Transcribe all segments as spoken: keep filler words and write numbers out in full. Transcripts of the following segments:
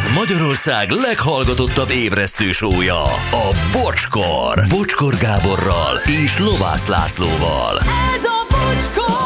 Ez Magyarország leghallgatottabb ébresztő show-ja, a Bocskor. Bocskor Gáborral és Lovász Lászlóval. Ez a Bocskor!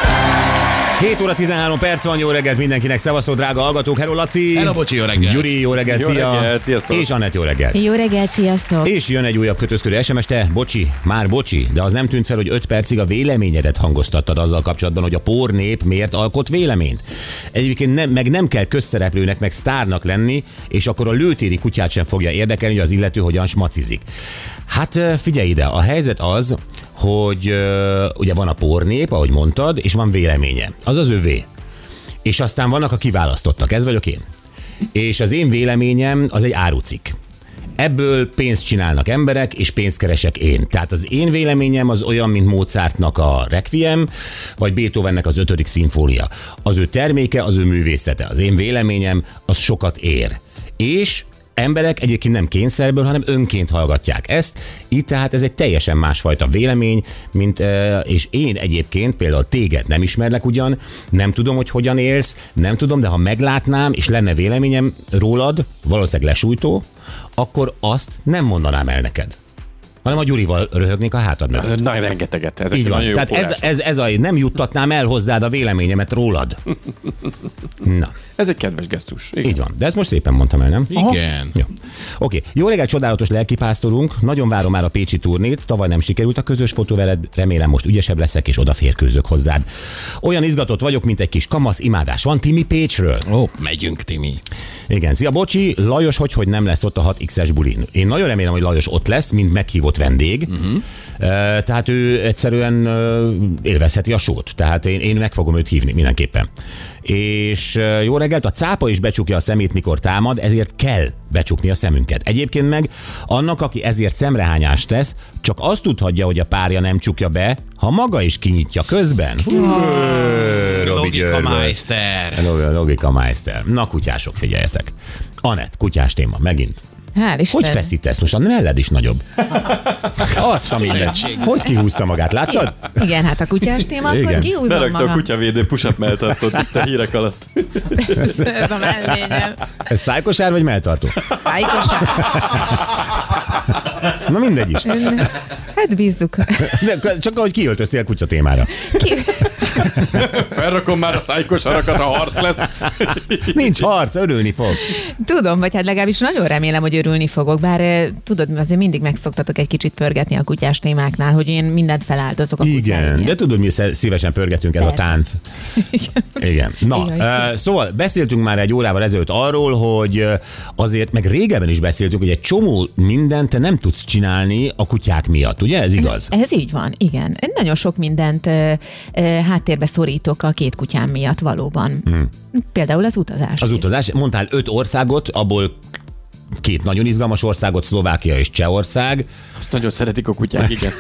hét óra tizenhárom perc van, jó reggelt mindenkinek, szevasztok drága hallgatók, hello Laci! Hello Bocsi, jó reggelt! Gyuri, jó reggelt, Jó szia! reggelt, sziasztok! És Anett, jó reggelt! Jó reggelt, sziasztok! És jön egy újabb kötözködő es em es, te, bocsi, már bocsi, de az nem tűnt fel, hogy öt percig a véleményedet hangoztattad azzal kapcsolatban, hogy a pornép miért alkot véleményt. Egyébként nem, meg nem kell közszereplőnek, meg sztárnak lenni, és akkor a lőtéri kutyát sem fogja érdekelni, hogy az illető hogyan smacizik. Hát figyelj ide, a helyzet az, hogy uh, ugye van a pornép, ahogy mondtad, és van véleménye. Az az övé. És aztán vannak a kiválasztottak, ez vagyok én. És az én véleményem az egy árucikk. Ebből pénzt csinálnak emberek, és pénzt keresek én. Tehát az én véleményem az olyan, mint Mozartnak a Requiem, vagy Beethovennek az ötödik szimfónia. Az ő terméke, az ő művészete. Az én véleményem az sokat ér. És emberek egyébként nem kényszerből, hanem önként hallgatják ezt. Itt tehát ez egy teljesen másfajta vélemény, mint, és én egyébként például téged nem ismerlek ugyan, nem tudom, hogy hogyan élsz, nem tudom, de ha meglátnám, és lenne véleményem rólad, valószínűleg lesújtó, akkor azt nem mondanám el neked. Hanem a Gyurival röhögnék a hátad mögött. Na, rengeteget. Ezek Így van. nagyon jó Tehát ez, ez, ez a, nem juttatnám el hozzád a véleményemet rólad. Na. Ez egy kedves gesztus. Igen. Így van. De ezt most szépen mondtam el, nem? Igen. Jó. Oké. Jó reggelt, csodálatos lelkipásztorunk. Nagyon várom már a pécsi turnét. Tavaly nem sikerült a közös fotó veled. Remélem most ügyesebb leszek, és odaférkőzök hozzád. Olyan izgatott vagyok, mint egy kis kamasz. Imádás van Timi Pécsről? Ó, megyünk, Timi. Igen. Szia, bocsi. Lajos, hogy, hogy nem lesz ott a hat iksz-es bulin. Én nagyon remélem, hogy Lajos ott lesz, mint meghívott vendég. Uh-huh. Tehát ő egyszerűen élvezheti a sót. Tehát én, én meg fogom őt hívni mindenképpen. És jó reggelt, a cápa is becsukja a szemét, mikor támad, ezért kell becsukni a szemünket. Egyébként meg annak, aki ezért szemrehányást tesz, csak azt tudhatja, hogy a párja nem csukja be, ha maga is kinyitja közben. Logika Meister. Logika Meister. Na, kutyások, figyeljetek. Anett, kutyás téma, megint. Hál' Isten. Hogy feszítesz most? A melled is nagyobb. Azt a minden. Hogy kihúzta magát, láttad? Igen, hát a kutyás téma, akkor Igen. kihúzom Berakta a magam. kutyavédő push-up melltartót itt a hírek alatt. Ez a mellényem. Ez szájkosár vagy melltartó? Fájkosár. Na mindegy is. Hát bízzuk. De csak ahogy kiöltöztél a kutya témára. Ki... Felrakom már a szájkosarakat, a harc lesz. Nincs harc, örülni fogsz. Tudom, vagy hát legalábbis nagyon remélem, hogy örülni fogok, bár eh, tudod, azért mindig megszoktatok egy kicsit pörgetni a kutyás témáknál, hogy én mindent feláldozok a Igen, kutyáért. de tudod, mi szívesen pörgetünk, ez a Persze. tánc. Igen. Na, Igen, uh, szóval beszéltünk már egy órával ezelőtt arról, hogy uh, azért, meg régebben is beszéltünk, hogy egy csomó mindent te nem tudsz csinálni a kutyák miatt, ugye? Ez igaz? Ez így van, igen. Én nagyon sok mindent uh, uh, háttérbe szorítok a két kutyám miatt valóban. Hmm. Például az utazás. Az utazás, mondtál öt országot, abból két nagyon izgalmas országot, Szlovákia és Csehország. Azt nagyon szeretik a kutyák, igen.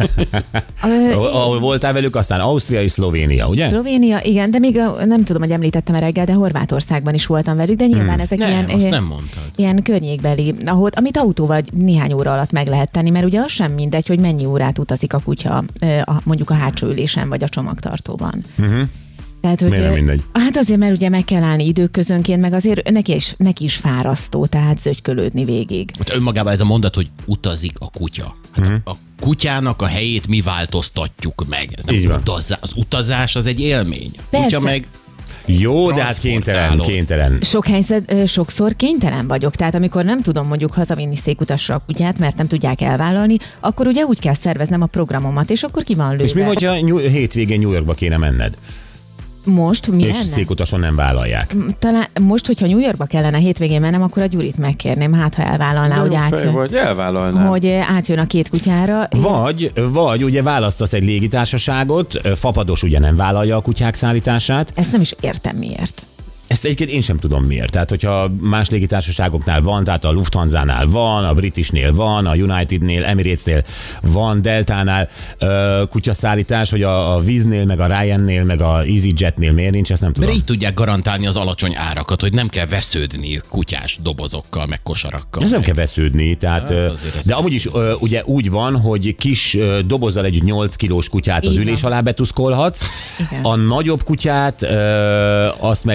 Uh, Ahol voltál velük, aztán Ausztria és Szlovénia, ugye? Szlovénia, igen, de még a, nem tudom, hogy említettem reggel, de Horvátországban is voltam velük, de nyilván hmm. ezek Nem, ilyen, azt eh, nem mondtad. ilyen környékbeli, ahol, amit autóval néhány óra alatt meg lehet tenni, mert ugye az sem mindegy, hogy mennyi órát utazik a kutya eh, a, mondjuk a hátsó ülésen vagy a csomagtartóban. Uh-huh. Tehát, hogy, Miért nem mindegy? Hát azért, mert ugye meg kell állni időközönként, meg azért neki is, neki is fárasztó, tehát zögykölődni végig. Hát önmagában ez a mondat, hogy utazik a kutya. Hát Mhm. a, a kutyának a helyét mi változtatjuk meg. Ez nem Így van. utazás. Az utazás az egy élmény. A kutya Persze. meg Jó, de hát kénytelen, Transportálod. kénytelen. Sok helyzet, ö, sokszor kénytelen vagyok, tehát amikor nem tudom mondjuk hazavinni székutasra a kutyát, mert nem tudják elvállalni, akkor ugye úgy kell szerveznem a programomat, és akkor ki van lőve. És mi, hogyha New- hétvégén New Yorkba kéne menned? Most mi És lenne? székutason nem vállalják. Talán most, hogyha New Yorkba kellene hétvégén mennem, akkor a Gyurit megkérném, hát ha elvállalná, hogy Jó fej átjön, vagy, elvállalnám. hogy átjön a két kutyára. Vagy, vagy ugye választasz egy légitársaságot, Fapados ugye nem vállalja a kutyák szállítását. Ezt nem is értem miért. Ezt egyébként én sem tudom miért. Tehát, hogyha más légitársaságoknál van, tehát a Lufthansa-nál van, a Britishnél van, a Unitednél, Emiratesnél van, Deltánál uh, kutyaszállítás, hogy a, a Wizz-nél, meg a Ryanairnél, meg a EasyJetnél miért nincs, ezt nem tudom. Mert így tudják garantálni az alacsony árakat, hogy nem kell vesződni kutyás dobozokkal, meg kosarakkal. Ez nem meg. kell vesződni, tehát, Hát hát, azért ez de amúgy is ö, ugye úgy van, hogy kis ö, dobozzal együtt nyolc kilós kutyát az Így ülés van. alá betuszkolhatsz, Igen. a nagyobb kutyát, ö, azt meg egy nagyobb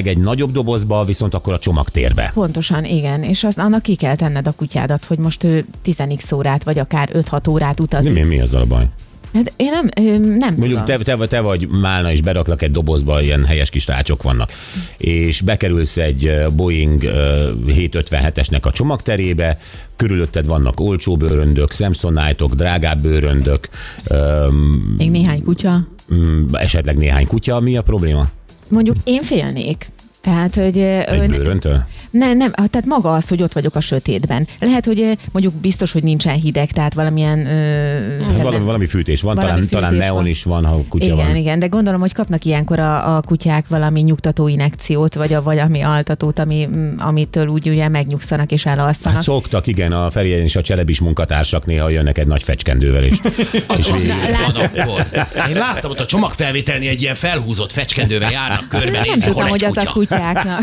nagyobb dobozba, viszont akkor a csomagtérbe. Pontosan, igen. És az, annak ki kell tenned a kutyádat, hogy most ő tíz órát, vagy akár öt-hat órát utazik. Mi, mi azzal a baj? Hát én nem, nem Mondjuk te, te, te vagy Málna, és beraklak egy dobozba, ilyen helyes kis rácsok vannak, és bekerülsz egy Boeing hétszázötvenhetesnek a csomagterébe, körülötted vannak olcsó bőröndök, Samsonite-ok, drágább bőröndök. Még néhány kutya. Esetleg néhány kutya. Mi a probléma? Mondjuk én félnék. Tehát, hogy... Egy bőröntől? Nem, nem, tehát maga az, hogy ott vagyok a sötétben. Lehet, hogy mondjuk biztos, hogy nincsen hideg, tehát valamilyen... Hát valami, valami fűtés van, valami talán, fűtés talán neon van. is van, ha kutya igen, van. Igen, igen, de gondolom, hogy kapnak ilyenkor a, a kutyák valami nyugtató injekciót, vagy a valami altatót, ami, amitől úgy ugye megnyugszanak és elalszanak. Hát szoktak, igen, a Feri és a Cselebis munkatársak néha jönnek egy nagy fecskendővel is. Az és azért végig- van akkor. Én láttam ott a csomagfelvételni egy ilyen felhúzott fecskendővel járnak körbe, Nem nézni, hol tudtam, egy hogy az kutya. a kutyáknak.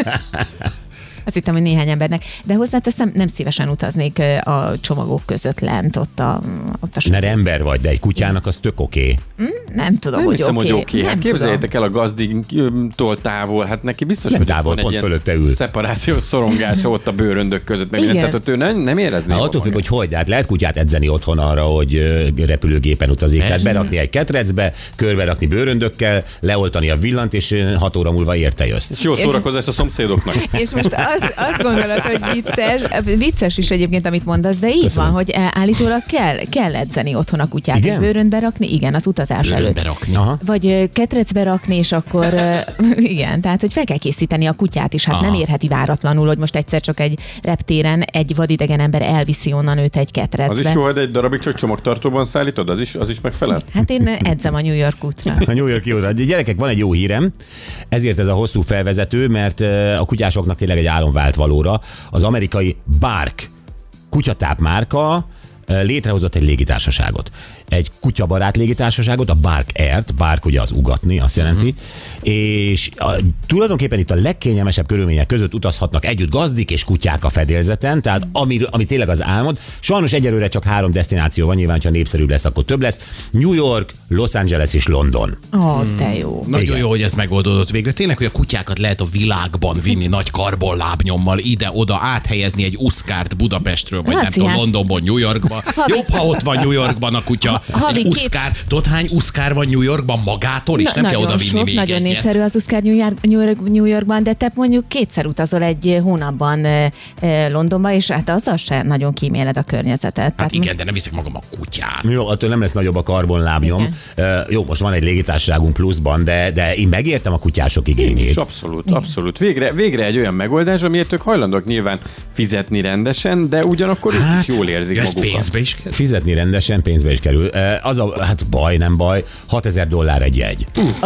Azt hittem, hogy néhány embernek. De hozzáteszem, nem szívesen utaznék a csomagok között lent, ott a, ott a Mert ember vagy, de egy kutyának az tök oké. Nem tudom, Nem hogy hiszem, oké. hogy oké. Okay. Hát Nem képzeljétek el a gazdigtól távol, hát neki biztos, Nem hogy távol, van egy pont ilyen fölötte ül. szeparációs szorongása ott a bőröndök között. Meg Igen. minden, tehát hogy ő nem, nem érezné. Na, attól függ, hogy hogy, hát lehet kutyát edzeni otthon arra, hogy ö, repülőgépen utazik. Tehát Persze. berakni egy ketrecbe, körbe rakni bőröndökkel, leoltani a villant, és ö, hat óra múlva érte jössz. És jó szórakozást a szomszédoknak. És most az, azt gondolod, hogy vicces, vicces is egyébként, amit mondasz, de így Köszönöm. van, hogy állítólag kell, kell edzeni otthon a kutyát. Igen? Bőröndbe rakni, igen, az utazás Bőrönbe előtt. rakni. Aha. Vagy ö, ketrecbe rakni, és akkor ö, igen, tehát hogy fel kell készíteni a kutyát is, hát Aha. nem érheti váratlanul, hogy most egyszer csak egy reptéren egy vadidegen ember elviszi onnan őt egy ketrecbe. Az is jó, hogy egy darabig csak csomagtartóban szállítod, az is, az is megfelel? Hát én edzem a New York útra. A New York útra. Gyerekek, van egy jó hírem, ezért ez a hosszú felvezető, mert ö, a kutyásoknak tényleg egy álom vált valóra. Az amerikai Bark kutyatáp márka ö, létrehozott egy légitársaságot. Egy kutyabarát légitársaságot, a Bark Air-t, Bark ugye az ugatni, azt jelenti, uh-huh. és a, tulajdonképpen itt a legkényelmesebb körülmények között utazhatnak együtt gazdik és kutyák a fedélzeten, tehát ami, ami tényleg az álmod. Sajnos egyelőre csak három destináció van, nyilván, ha népszerűbb lesz, akkor több lesz. New York, Los Angeles és London. Ó, oh, de jó. Nagyon Igen. jó, hogy ez megoldódott végre. Tényleg, hogy a kutyákat lehet a világban vinni nagy karbonlábnyommal ide-oda, áthelyezni egy uszkárt Budapestről, vagy Laci, nem tudom, hát- Londonból New Yorkba. Jobb, ha ott van New Yorkban a kutya. havi Egy két- uszkár. Tudod, hány uszkár van New Yorkban magától is? Nem kell nagyon oda vinni sok, még nagyon egyet. népszerű az Uszkár New, York, New, York, New Yorkban, de te mondjuk kétszer utazol egy hónapban eh, eh, Londonba, és hát azzal se nagyon kíméled a környezetet. Hát Tehát igen, de nem viszek magam a kutyát. Jó, attól nem lesz nagyobb a karbonlábnyom. Uh, jó, most van egy légitársaságunk pluszban, de, de én megértem a kutyások És igényét. abszolút, abszolút. Végre, végre egy olyan megoldás, amiért ők hajlandók nyilván fizetni rendesen, de ugyanakkor ők Hát, is jól érzik Ez magukat. pénzbe is kell. Fizetni rendesen, pénzbe is kerül. Uh, Az a, hát baj, nem baj, hatezer dollár egy jegy. Ó,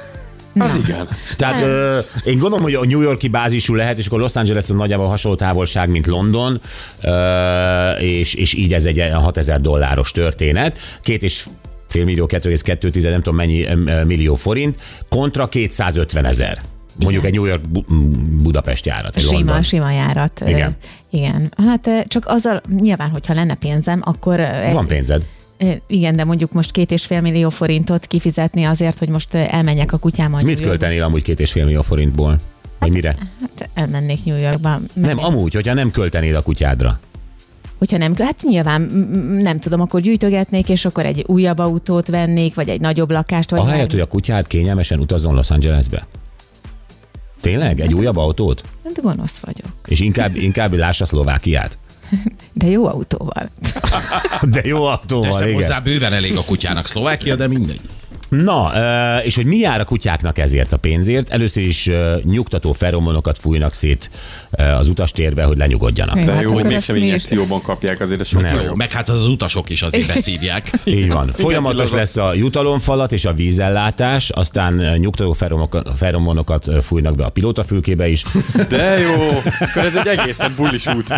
Az igen. Tehát ö, én gondolom, hogy a New Yorki bázisú lehet, és akkor Los Angeles az nagyjából hasonló távolság, mint London, ö, és, és így ez egy hatezer dolláros történet. Két és fél millió, kettő egész kettő tized, nem tudom mennyi ö, millió forint, kontra kétszázötven ezer. Mondjuk egy New York Bu- Budapest járat. Egy sima, London. sima járat. Igen. Ö, Igen. Hát ö, csak azzal, nyilván, hogyha lenne pénzem, akkor... ö, Van pénzed. ö, Igen, de mondjuk most két és fél millió forintot kifizetni azért, hogy most ö, elmenjek a kutyámmal. Mit New Yorkba. költenél amúgy két és fél millió forintból? Vagy mire? Hát elmennék New Yorkba. Nem, Meg- amúgy, hogyha nem költenéd a kutyádra. Hogyha nem, hát nyilván m- m- nem tudom, akkor gyűjtögetnék, és akkor egy újabb autót vennék, vagy egy nagyobb lakást. Vagy Ahelyett, valami. hogy a kutyád kényelmesen utazzon Los Angelesbe. Tényleg? Egy újabb autót? Hát gonosz vagyok. És inkább, inkább lássa Szlovákiát. De jó autóval. De jó autóval, Teszem igen. hozzá, bőven elég a kutyának Szlovákia, de mindegy. Na, ö, és hogy mi jár a kutyáknak ezért a pénzért? Először is ö, nyugtató feromonokat fújnak szét ö, az utastérbe, hogy lenyugodjanak. Hű. De Hát jó, hogy akkor mégsem azt mi is- injekcióban kapják, azért ez sokkal Jó, jobb. meg hát az utasok is azért beszívják. Így van. Folyamatos igazad. lesz a jutalomfalat és a vízellátás, aztán ö, nyugtató feromonokat, feromonokat ö, fújnak be a pilótafülkébe is. De jó, akkor ez egy egészen bulis út.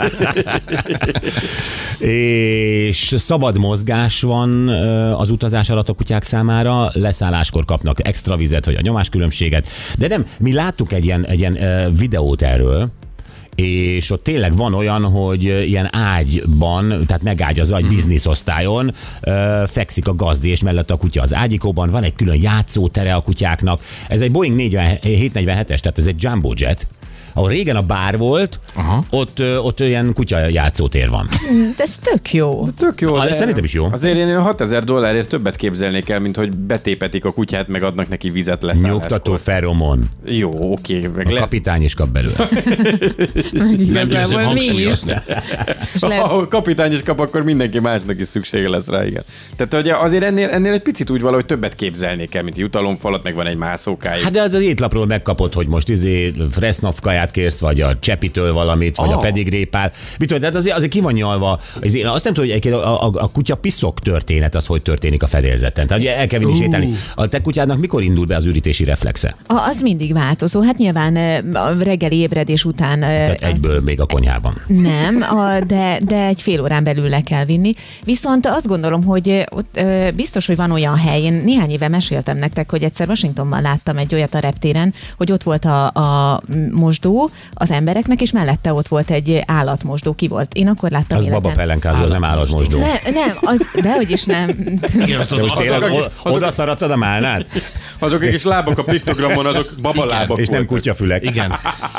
És szabad mozgás van ö, az utazás alatt a kutyák számára, leszálláskor kapnak extra vizet, hogy a nyomáskülönbséget, de nem, mi láttuk egy ilyen, egy ilyen ö, videót erről, és ott tényleg van olyan, hogy ilyen ágyban, tehát megágyazva egy bizniszosztályon ö, fekszik a gazdi, és mellett a kutya az ágyikóban, van egy külön játszótere a kutyáknak. Ez egy Boeing hétszáznegyvenhetes, tehát ez egy jumbo jet, ahol régen a bár volt, ott, ott olyan kutya játszótér van. De ez tök jó. De tök jó. Ah, szerintem is jó. Azért én hatezer dollárért többet képzelnék el, mint hogy betépetik a kutyát, meg adnak neki vizet leszállástkor. Nyugtató feromon. Jó, oké. Meg A lesz. kapitány is kap belőle. Nem győzöm hangsúlyozni. Ha a kapitány is kap, akkor mindenki másnak is szüksége lesz rá, igen. Tehát ugye azért ennél, ennél egy picit úgy valahogy többet képzelnék el, mint jutalomfalat, meg van egy mászókája. Hát de az az étlapról megkapod, hogy most izé Fresnov kaját kérsz, vagy a Csepitől valamit, vagy Ah. a pedigrépál. Mit tudom, tehát azért, azért ki van nyalva. Azért, azt nem tudom, hogy a, a, a kutya piszok történet az hogy történik a fedélzeten. Tehát ugye el kell vinni uh. sétálni. A te kutyádnak mikor indul be az ürítési reflexe? A, az mindig változó. Hát nyilván ö, a reggeli ébredés után... ö, Tehát egyből még a konyhában. Nem, a, de, de egy fél órán belül le kell vinni. Viszont azt gondolom, hogy ott ö, biztos, hogy van olyan hely. Én néhány éve meséltem nektek, hogy egyszer Washingtonban láttam egy olyat a reptéren, hogy ott volt a, a mosdó az embereknek, és mellette ott volt egy állatmosdó. Ki volt? Én akkor láttam Az életen. baba pellenkázó, az nem állatmosdó. Nem, nem, az, dehogy is nem. Igen, azt De az, most az, tényleg azok, o- azok- oda szaradtad a málnát? Azok egy kis lábak a piktogramon, azok babalábak És nem voltak. kutyafülek. igen.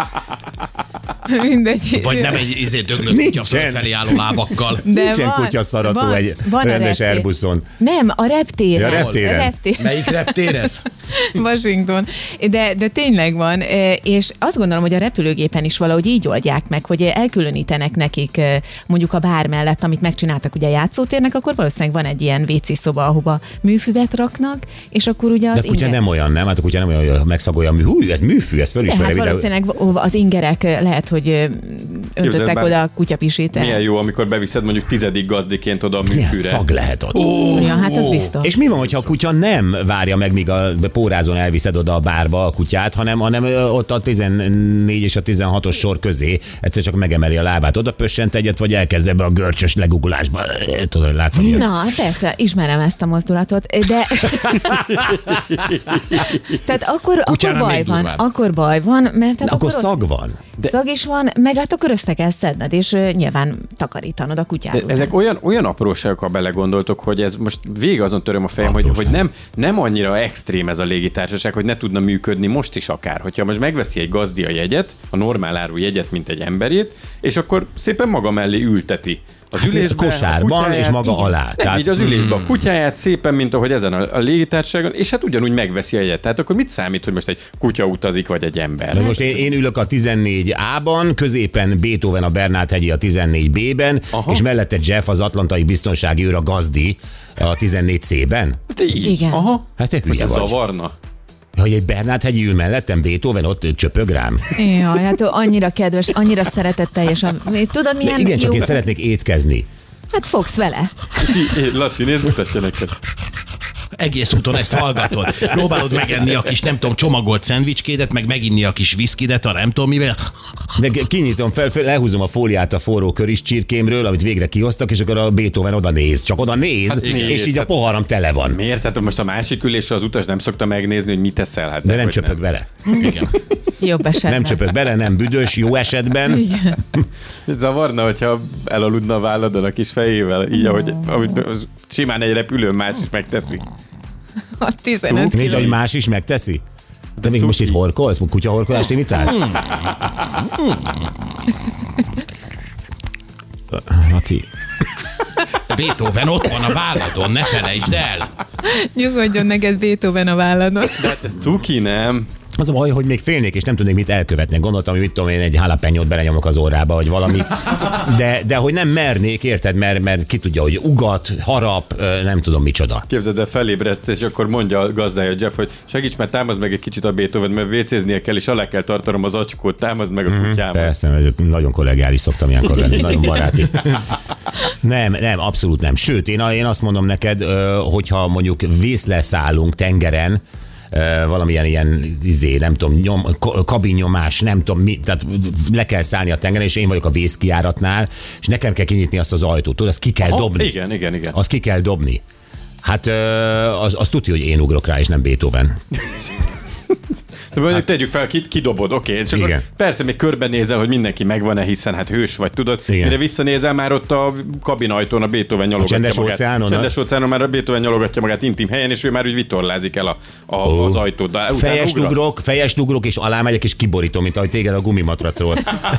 Mindegy. Vagy nem egy izé döglött Nincsen. kutya fölfelé álló lábakkal. De Nincsen van- kutyaszarató van- egy van a rendes reptér. Airbuson. Nem, a reptéren. Ja, reptéren. A reptéren. Melyik reptér ez? Washington. De, de tényleg van, e, és azt gondolom, hogy a repülőgépen is valahogy így oldják meg, hogy elkülönítenek nekik e, mondjuk a bár mellett, amit megcsináltak ugye játszótérnek, akkor valószínűleg van egy ilyen vé cé szoba, ahova műfüvet raknak, és akkor ugye az De a kutya inger- nem olyan, nem? Hát a kutya nem olyan, hogy megszagolja a mű. Hú, ez műfű, ezt de fölismeri. hát videó. valószínűleg az ingerek e, lehet, hogy e, öntöttek bár- oda a kutyapisit. Milyen jó, amikor beviszed mondjuk tizedik gazdiként oda a Milyen műfűre. szag lehet ott. Ja, hát az biztos. És mi van, hogyha a kutya nem várja meg, míg a pórázon elviszed oda a bárba a kutyát, hanem, hanem ö, ott a tizennégy és a tizenhatos sor közé egyszer csak megemeli a lábát, oda pössent egyet, vagy elkezd ebbe a görcsös legugulásba. Tudod, látom ilyet. Na, persze, ismerem ezt a mozdulatot, de... Tehát akkor, akkor Kutyára baj még van, durvább. akkor baj van, mert hát Akkor ott szag van. De... szag is van, meg hát akkor össze kell szedned, és ö, nyilván takarítanod a kutyát. De után. ezek olyan, olyan apróságok, ha belegondoltok, hogy ez most végig azon töröm a fejem, hogy, Apróság. hogy nem, nem annyira extrém ez a légitársaság, hogy ne tudna működni most is akár. Hogyha most megveszi egy gazdi a jegyet, a normál áru jegyet, mint egy emberét, és akkor szépen maga mellé ülteti. Az Hát ülésbe, kosárban, a kutyáját, és maga igen. alá. Nem, Tehát- így az ülésbe a kutyáját szépen, mint ahogy ezen a, a légitársaságon, és hát ugyanúgy megveszi a jegyet. Tehát akkor mit számít, hogy most egy kutya utazik, vagy egy ember? De most én, én ülök a tizennégy á-ban, középen Beethoven a Bernát-hegyi a tizennégy bé-ben, Aha. és mellette Jeff az atlantai biztonsági őr a gazdi a tizennégy cé-ben. De így. Igen. Aha. Hát te Most hülye ez vagy. zavarna. Hogy egy Bernát-hegyi ül mellettem, Beethoven ott csöpög rám. Jaj, hát ő annyira kedves, annyira szeretetteljes. a- Tudod, De milyen igen, csak jó... én szeretnék étkezni. Hát fogsz vele. Laci, nézd, mutatja neked. Egész úton ezt hallgatod. Próbálod megenni a kis, nem tudom, csomagolt szendvicskédet, meg meginni a kis viszkidet, a nem tudom mivel. De kinyitom fel, fel, lehúzom a fóliát a forró köris csirkémről, amit végre kihoztak, és akkor a Beethoven oda néz. Csak oda néz, Hát néz, és így a hát- poharam tele van. Miért? Tehát most a másik ülésre az utas nem szokta megnézni, hogy mit teszel. Hát De nem hogy csöpög bele. Igen. Jobb esetben. Nem csöpög bele, nem büdös, jó esetben. Zavarna, hogyha elaludna a válladon a kis fejével, így ahogy, ahogy az simán egy repülőn más is megteszi. A tizenöt Nézd, kiló. hogy más is megteszi. De még most itt horkolsz? Kutyahorkolást imitálsz? Laci, Beethoven ott van a válladon, ne felejtsd el. Nyugodjon neked Beethoven a válladon. De hát ez cuki, nem? az a baj, hogy még félnék, és nem tudnék mit elkövetni. Gondoltam, hogy mit tudom én, egy jalapenyót belenyomok az órába, vagy valami. De, de hogy nem mernék, érted, mert, mert ki tudja, hogy ugat, harap, ö, nem tudom micsoda. Képzeld el, felébresztsz, és akkor mondja a gazdája Jeff, hogy segíts, mert támaszd meg egy kicsit a Beethoven, mert vécéznie kell, és alá kell tartanom az acskót, támaszd meg a kutyámat. Persze, mert nagyon kollegiális szoktam ilyenkor lenni, nagyon baráti. Nem, nem, abszolút nem. Sőt, én, én azt mondom neked, ö, hogyha mondjuk vészleszállunk tengeren, ö, valamilyen ilyen, izé, nem tudom, nyom, ka- kabinnyomás, nem tudom mi, tehát le kell szállni a tengeren, és én vagyok a vészkijáratnál, és nekem kell kinyitni azt az ajtót, tudod, azt ki kell Aha, dobni. igen, igen, igen. Azt ki kell dobni. Hát ö, az, az tudja, hogy én ugrok rá, és nem Beethoven. De mondjuk tegyük fel, ki, kidobod, oké. Okay. És akkor Igen. persze még körbenézel, hogy mindenki megvan-e, hiszen hát hős vagy, tudod. Igen. Mire visszanézel, már ott a kabinajtón a Beethoven nyalogatja csendes magát. óceánon, Csendes óceánon már a Beethoven nyalogatja magát intim helyen, és ő már úgy vitorlázik el a, a, Ó. az ajtót. De Fejes utána ugrok, fejes ugrok, és alámegyek, és kiborítom, mint ahogy téged a gumimatracról.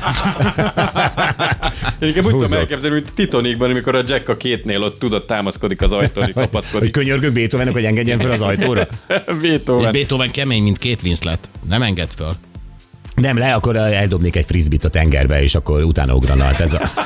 Én inkább úgy tudom Húzok. elképzelni, mint Titanicban, amikor a Jack a kétnél ott tudod, támaszkodik az ajtón, hogy Hogy kapaszkodik. könyörgök Beethovennek, hogy engedjen fel az ajtóra. És Beethoven. Beethoven kemény, mint két Winslet. Nem enged föl. Nem le, akkor eldobnék egy frisbit a tengerbe, és akkor utána ugrana. Hát ez a...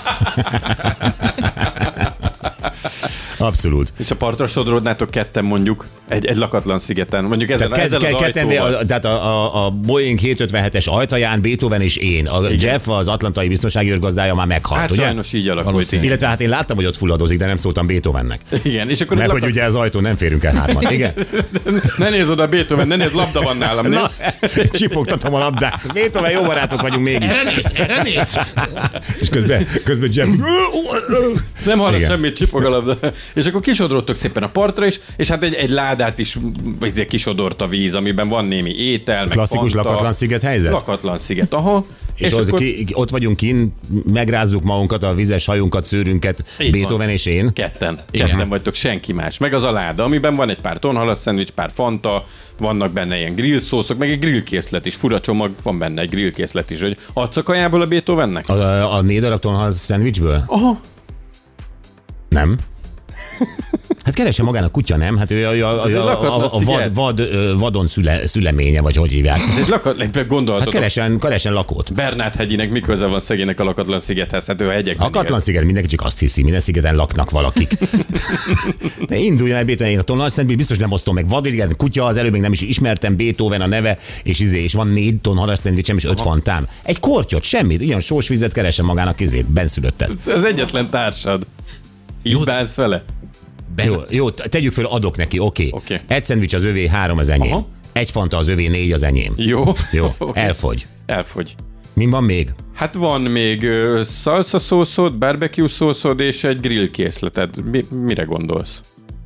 Abszolút. És a partra sodródnátok ketten mondjuk, egy, egy lakatlan szigeten, mondjuk ezen, Tehát, ezzel kez, az ketten, ajtóval. a, tehát a, a, a Boeing hétszázötvenhetes ajtaján Beethoven és én. A Igen. Jeff, az atlantai biztonsági őrgazdája már meghalt, Hát ugye? sajnos így alakult. Valószínű. Illetve hát én láttam, hogy ott fulladozik, de nem szóltam Beethovennek. Igen, és akkor Mert lakat... hogy ugye az ajtón nem férünk el hárman. Igen? ne nézz oda Beethoven, ne nézz, labda van nálam. Na, Na. csipogtatom a labdát. Beethoven, jó barátok vagyunk mégis. Erre néz, erre néz. És közben, közben Jeff... Nem hallod Igen. semmit, csipog a labda. És akkor kisodródtok szépen a partra is, és hát egy, egy ládát is ezért kisodort a víz, amiben van némi étel, meg Klasszikus fanta. lakatlan sziget helyzet? Lakatlan sziget, aha. És, és ott, akkor ki, ott vagyunk kin, megrázzuk magunkat, a vizes hajunkat, szőrünket, Így Beethoven van. és én. Ketten. Igen. Ketten vagytok, senki más. Meg az a láda, amiben van egy pár tonhalas szendvics, pár fanta, vannak benne ilyen grillszószok, meg egy grillkészlet is. Fura csomag, van benne egy grillkészlet is. Hogy adsz a kajából a Beethovennek? A, a, a négy darab tonhal szendvicsből? Aha. Nem. Hát keresse magán a kutya, nem? Hát ő a, a, a, egy a, lakatlan a, a sziget. vad, vad, ö, vadon szüle, szüleménye, vagy hogy hívják. Ez egy lakat, Hát gondolhatod. keresen, keresen lakót. Bernát hegyinek mi köze van szegénynek a lakatlan szigethez? Hát ő a hegyekben Lakatlan sziget, mindenki csak azt hiszi, minden szigeten laknak valakik. De induljon el Beethoven, én a tonhal szendvics biztos nem osztom meg. Vadirigen, kutya, az előbb még nem is ismertem, Beethoven a neve, és izé, és van négy tonhalas szendvicsem, és öt fantám. Egy kortyot, semmit, ilyen sós vizet keresen magának izét, benszülöttet. Ez az egyetlen társad. Így Jó. bánsz vele? Ben, Jó, jó, tegyük föl, adok neki, oké. Okay. Oké. Egy szendvics az övé, három az enyém. Aha. Egy fanta az övé, négy az enyém. Jó. Jó, Oké. elfogy. Elfogy. Mi van még? Hát van még ö, salsa szószod, barbecue szószod és egy grill készleted. Mi, mire gondolsz?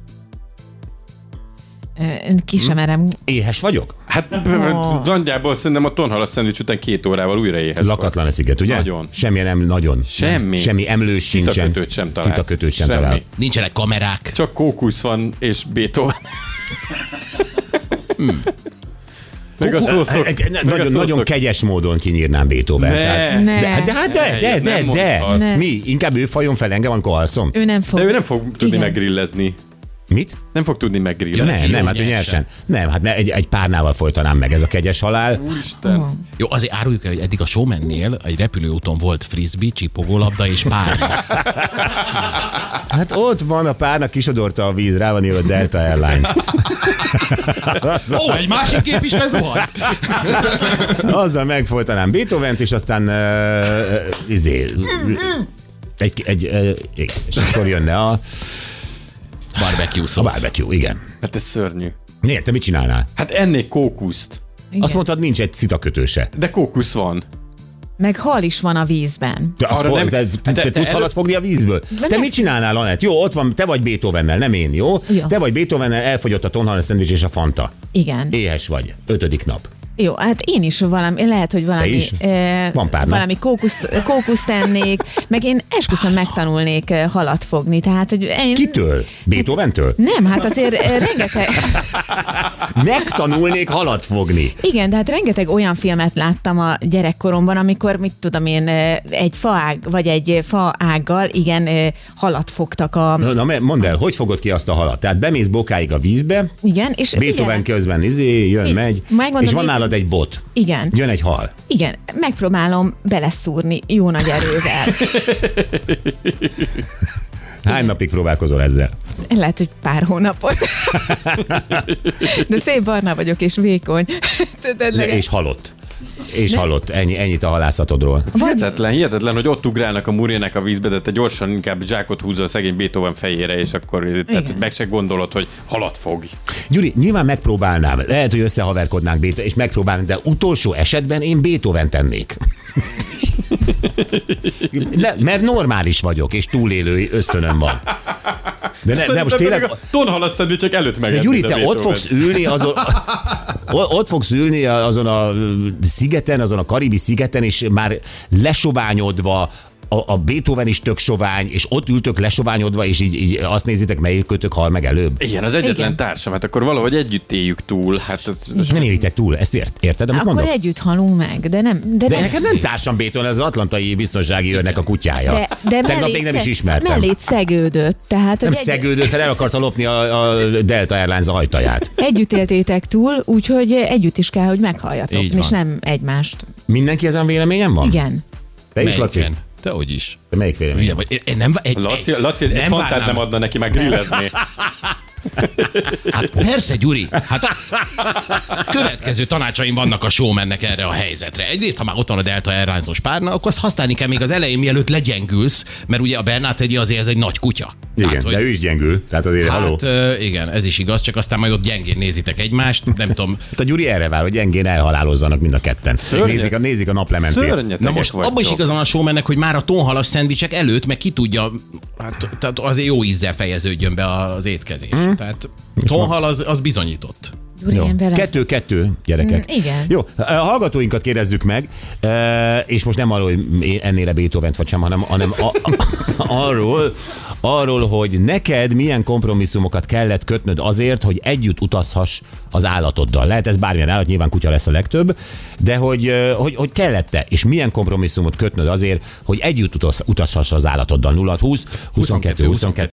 Ki sem merem. Éhes vagyok? Hát Oh. nagyjából szerintem a tonhalas szendvics után két órával újra éhes vagy. Lakatlan a sziget, ugye? Nagyon. Semmilyen nem nagyon. Semmi. Semmi emlős sincsen. Szitakötőt sem találsz. Szitakötőt sem Semmi. talál. nincsenek kamerák. Csak kókusz van és Beethoven. Meg a szószok. Egy- egy- meg a Nagyon, szószok. nagyon kegyes módon kinyírnám Beethoven. Ne. Tehát- Ne. De, de, hát de, Ne, de, ilyet de, nem de. mondhat. Ne. Mi? Inkább ő fajon fel engem, amikor alszom? Ő nem fog. De ő nem fog tudni Igen. meggrillezni. Mit? Nem fog tudni Ja, meggrillezni. nem, Jó, nem, hát ő nyersen. nyersen. Nem, hát ne, egy, egy párnával folytanám meg ez a kegyes halál. Úristen. Jó, azért áruljuk el, hogy eddig a showmannél egy repülőúton volt frisbee, csipogólabda és párna. Hát ott van a párna, kisodorta a víz, rá van írva Delta Airlines. Ó, egy másik kép is lezuhant. Azzal megfolytanám Beethovent, és aztán uh, izé, egy, egy, uh, igen, és akkor jönne a, Barbecue a szósz. barbecue, igen. Hát ez szörnyű. Miért? Te mit csinálnál? Hát ennék kókuszt. Igen. Azt mondtad, nincs egy szitakötőse. De kókusz van. Meg hal is van a vízben. Te, azt Arra fog, nem- te, te, te- te, te tudsz elő- halat fogni a vízből? Te nem. mit csinálnál, Anett? Jó, ott van, te vagy Beethovennel, nem én, jó? Jó. Te vagy Beethovennel, elfogyott a tonhalas szendvics és a fanta. Igen. Éhes vagy. Ötödik nap. Jó, hát én is valami, lehet, hogy valami, is? eh, Van pár nap. valami kókusz, kókusz tennék, meg én esküszöm megtanulnék eh, halat fogni, tehát, hogy én... Kitől? Beethoventől? Nem, hát azért eh, rengeteg... Megtanulnék halat fogni. Igen, de hát rengeteg olyan filmet láttam a gyerekkoromban, amikor, mit tudom én, eh, egy faág, vagy egy faággal, igen, eh, halat fogtak a... Na, na me- mondd el, hogy fogod ki azt a halat? Tehát bemész bokáig a vízbe, Igen, és Beethoven igen, közben izé, jön, I- megy, megmondom, és van én- nálad egy bot. igen, Jön egy hal. igen, megpróbálom beleszúrni jó nagy erővel. Hány napig próbálkozol ezzel? Lehet, hogy pár hónapot. De szép barna vagyok, és vékony. De Le, és halott. És Ne- halott. Ennyi, ennyit a halászatodról. Ez hihetetlen, hihetetlen, hogy ott ugrálnak a murének a vízbe, de te gyorsan inkább zsákot húzol a szegény Beethoven fejére, és akkor tehát, hogy meg se gondolod, hogy halat fog. Gyuri, nyilván megpróbálnám. Lehet, hogy összehaverkodnánk Beethoven, és megpróbálnám, de utolsó esetben én Beethoven tennék. Ne, mert normális vagyok, és túlélő ösztönöm van. De, ne, de most tényleg... A tonhalas szendvicsek előtt De megennéd Gyuri, a te ott Beethovent. fogsz ülni azon... ott fogsz ülni azon a szigeten, azon a karibi szigeten, és már lesoványodva, a, a Beethoven is tök sovány, és ott ültök lesoványodva, és így, így azt nézitek, melyik kötök hal meg előbb. Igen, az egyetlen Igen. társam, hát akkor valahogy együtt éljük túl. Hát ez, Nem éritek túl, ezt ért, érted, amit Akkor mondok? együtt halunk meg, de nem. De, De nem. nekem nem társam Beethoven, ez az atlantai biztonsági őrnek a kutyája. De, de Tegnap még nem is szeg- ismertem. Mellét szegődött. Tehát, Nem hogy egy, szegődött, el akarta lopni a, a Delta Airlines ajtaját. együtt éltétek túl, úgyhogy együtt is kell, hogy meghalljatok, Így és van. nem egymást. Mindenki ezen véleményen van? Igen. Te is, Laci? Melyiken? Te hogy is? Te melyik vélemény? Ugye, vagy, én nem, egy, Laci, egy, Laci egy nem fantát várnám. nem adna neki már grillezni. Hát persze, Gyuri. Hát következő tanácsaim vannak a showmannek erre a helyzetre. Egyrészt, ha már ott van a Delta Airlines-os párna, akkor azt használni kell még az elején, mielőtt legyengülsz, mert ugye a Bernát hegyi azért ez egy nagy kutya. Igen, Tehát, hogy- de ő is gyengül, tehát azért haló. Hát ö, igen, ez is igaz, csak aztán majd ott gyengén nézitek egymást, nem tudom. Hát a Gyuri erre vár, hogy gyengén elhalálozzanak mind a ketten. Szörnyet. Nézik a, nézik a naplementét. Szörnyetegek Na most abban is vagytok. igazán a showmannek, hogy már a tonhalas szendvicsek előtt, meg ki tudja, hát, tehát azért jó ízzel fejeződjön be az étkezés. Hmm. Tehát tonhal az, az bizonyított. Gyuri, Jó. én veled. Kettő-kettő, gyerekek. Mm, igen. Jó, a hallgatóinkat kérdezzük meg, e, és most nem arról, hogy én ennél a Beethovent vagy sem, hanem, hanem a, a, arról, arról, hogy neked milyen kompromisszumokat kellett kötnöd azért, hogy együtt utazhass az állatoddal. Lehet ez bármilyen állat, nyilván kutya lesz a legtöbb, de hogy, hogy, hogy kellett-e, és milyen kompromisszumot kötnöd azért, hogy együtt utaz, utazhass az állatoddal. nulla húsz huszonkettő huszonkettő